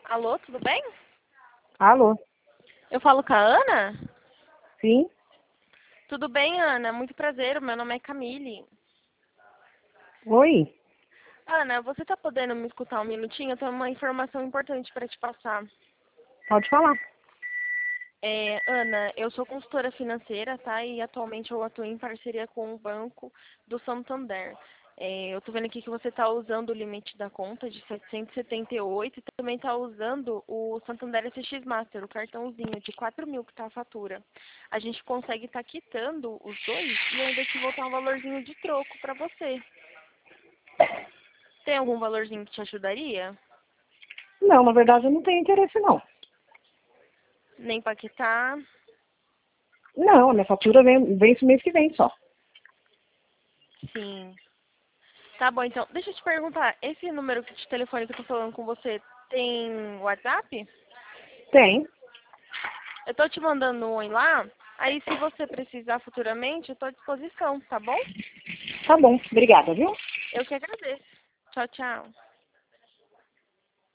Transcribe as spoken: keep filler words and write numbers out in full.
Alô, tudo bem? Alô? Eu falo com a Ana? Sim? Tudo bem, Ana? Muito prazer, meu nome é Camille. Oi? Ana, você está podendo me escutar um minutinho? Eu tenho uma informação importante para te passar. Pode falar. É, Ana, eu sou consultora financeira, tá? E atualmente eu atuo em parceria com o Banco do Santander. É, eu tô vendo aqui que você está usando o limite da conta de setecentos e setenta e oito e também está usando o Santander S X Master, o cartãozinho de quatro mil que está a fatura. A gente consegue estar quitando os dois e ainda te voltar um valorzinho de troco para você. Tem algum valorzinho que te ajudaria? Não, na verdade eu não tenho interesse não. Nem para quitar? Não, a minha fatura vem, vence mês que vem só. Sim. Tá bom, então. Deixa eu te perguntar, esse número de telefone que eu tô falando com você tem WhatsApp? Tem. Eu tô te mandando um oi lá. Aí, se você precisar futuramente, eu tô à disposição, tá bom? Tá bom, obrigada, viu? Eu que agradeço. Tchau, tchau.